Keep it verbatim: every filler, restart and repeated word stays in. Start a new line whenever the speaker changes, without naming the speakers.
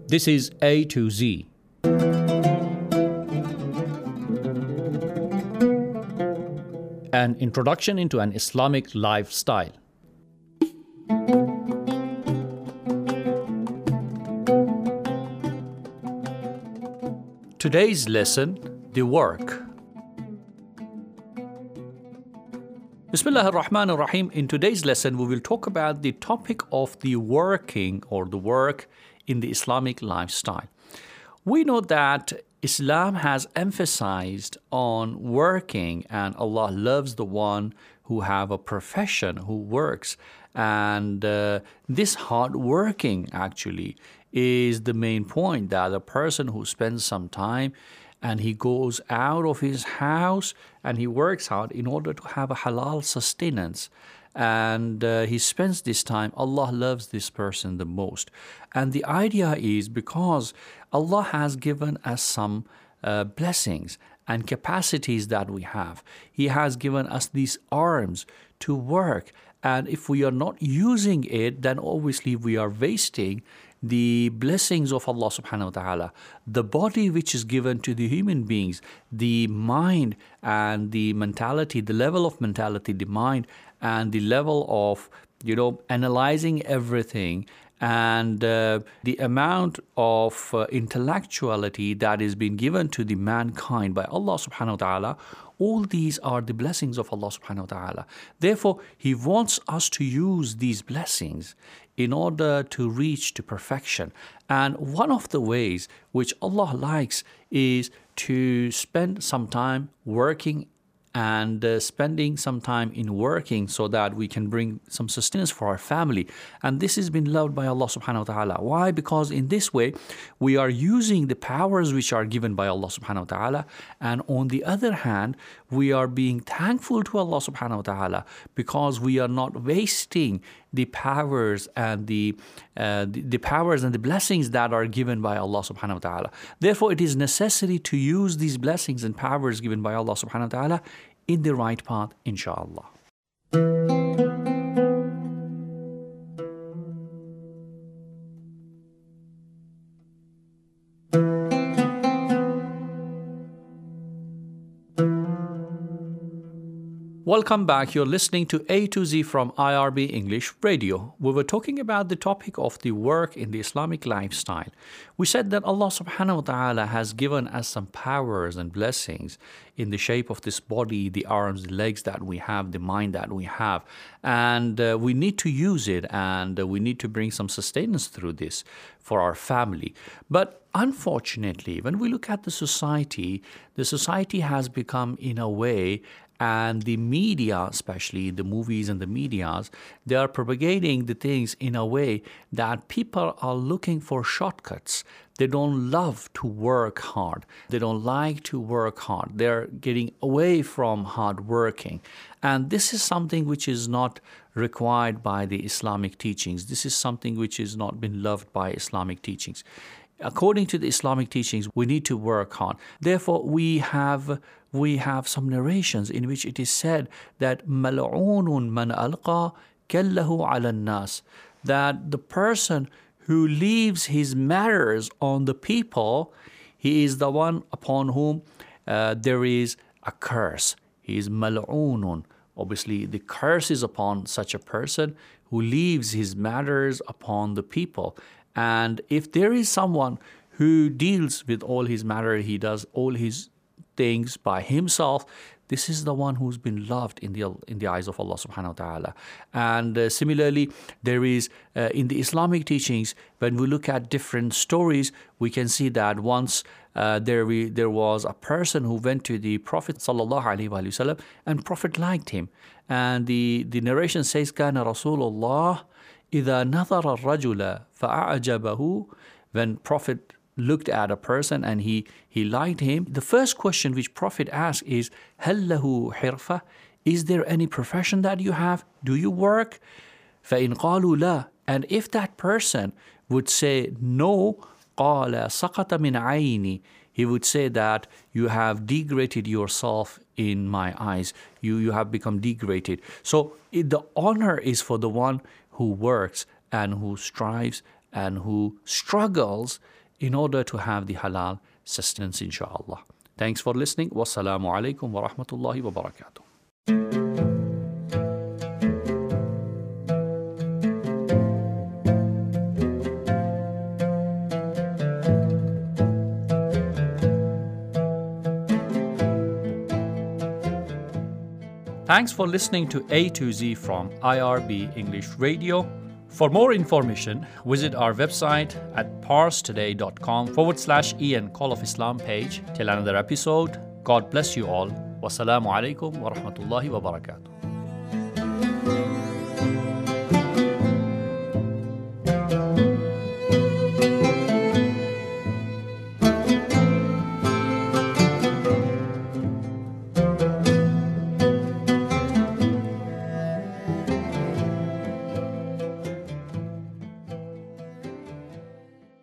This is A to Z. An introduction into an Islamic lifestyle. Today's lesson, the work. Bismillah ar-Rahman ar-Rahim. In today's lesson, we will talk about the topic of the working or the work in the Islamic lifestyle. We know that Islam has emphasized on working, and Allah loves the one who have a profession, who works. And uh, this hard working actually is the main point, that a person who spends some time and he goes out of his house and he works hard in order to have a halal sustenance. And uh, he spends this time, Allah loves this person the most. And the idea is because Allah has given us some uh, blessings and capacities that we have. He has given us these arms to work. And if we are not using it, then obviously we are wasting the blessings of Allah subhanahu wa ta'ala. The body which is given to the human beings, the mind and the mentality, the level of mentality, the mind and the level of, you know, analyzing everything, and uh, the amount of uh, intellectuality that is being given to the mankind by Allah subhanahu wa ta'ala, all these are the blessings of Allah subhanahu wa ta'ala. Therefore, He wants us to use these blessings in order to reach to perfection. And one of the ways which Allah likes is to spend some time working and uh, spending some time in working so that we can bring some sustenance for our family. And this has been loved by Allah subhanahu wa ta'ala. Why? Because in this way, we are using the powers which are given by Allah subhanahu wa ta'ala. And on the other hand, we are being thankful to Allah subhanahu wa ta'ala because we are not wasting the powers and the, uh, the the powers and the blessings that are given by Allah subhanahu wa ta'ala. Therefore, it is necessary to use these blessings and powers given by Allah subhanahu wa ta'ala in the right path, inshallah. Welcome back. You're listening to A to Z from I R B English Radio. We were talking about the topic of the work in the Islamic lifestyle. We said that Allah subhanahu wa ta'ala has given us some powers and blessings in the shape of this body, the arms, the legs that we have, the mind that we have. And uh, we need to use it, and uh, we need to bring some sustenance through this for our family. But unfortunately, when we look at the society, the society has become in a way, and the media, especially the movies and the medias, they are propagating the things in a way that people are looking for shortcuts. They don't love to work hard. They don't like to work hard. They're getting away from hard working. And this is something which is not required by the Islamic teachings. This is something which has not been loved by Islamic teachings. According to the Islamic teachings, we need to work hard. Therefore, we have we have some narrations in which it is said that مَلْعُونٌ مَنْ أَلْقَى كَلَّهُ عَلَى النَّاسِ, that the person who leaves his matters on the people, he is the one upon whom uh, there is a curse. He is مَلْعُونٌ. Obviously, the curse is upon such a person who leaves his matters upon the people. And if there is someone who deals with all his matter, he does all his things by himself, this is the one who's been loved in the in the eyes of Allah subhanahu wa ta'ala. And uh, similarly, there is uh, in the Islamic teachings, when we look at different stories, we can see that once uh, there we, there was a person who went to the Prophet sallallahu alaihi wasallam, and Prophet liked him. And the, the narration says, كان رسول الله إذا نظر الرجل فأعجبه, when Prophet looked at a person and he, he liked him, the first question which Prophet asked is, هل له حرفة? Is there any profession that you have? Do you work? فإن قالوا لا. And if that person would say no, قال سقط من عيني, he would say that you have degraded yourself in my eyes. You, you have become degraded. So it, the honor is for the one who works and who strives and who struggles in order to have the halal sustenance, inshallah. Thanks for listening. Wassalamu alaikum wa rahmatullahi wa barakatuh. Thanks for listening to A to Z from I R B English Radio. For more information, visit our website at parstoday.com forward slash Ian Call of Islam page. Till another episode, God bless you all. Wassalamu alaikum wa rahmatullahi wa barakatuh.